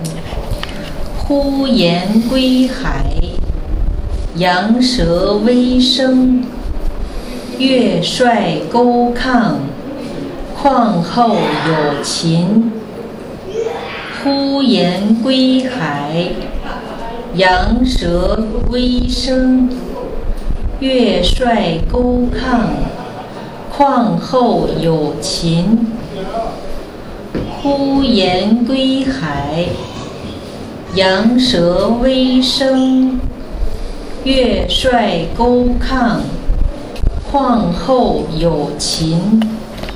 呼延归海，羊舌微声。月帅钩抗，况后有秦。呼延归海，羊舌微声。月帅钩抗，况后有秦。呼延归海，羊舌微声。月帅钩抗，况后有秦。